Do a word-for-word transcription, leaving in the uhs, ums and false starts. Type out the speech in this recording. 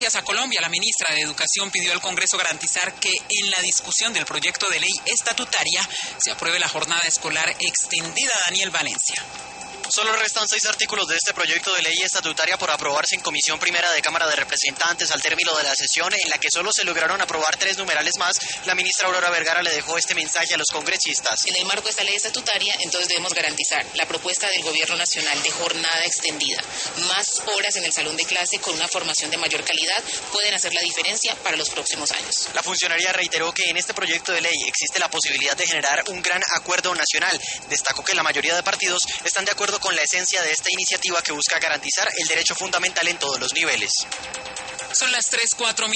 A Colombia, la ministra de Educación pidió al Congreso garantizar que en la discusión del proyecto de ley estatutaria se apruebe la jornada escolar extendida. Daniel Valencia. Solo restan seis artículos de este proyecto de ley estatutaria por aprobarse en Comisión Primera de Cámara de Representantes. Al término de la sesión, en la que solo se lograron aprobar tres numerales más, la ministra Aurora Vergara le dejó este mensaje a los congresistas. En el marco de esta ley estatutaria, entonces debemos garantizar la propuesta del Gobierno Nacional de jornada extendida. Más horas en el salón de clase con una formación de mayor calidad pueden hacer la diferencia para los próximos años. La funcionaria reiteró que en este proyecto de ley existe la posibilidad de generar un gran acuerdo nacional. Destacó que la mayoría de partidos están de acuerdo con la esencia de esta iniciativa que busca garantizar el derecho fundamental en todos los niveles. Son las tres, cuatro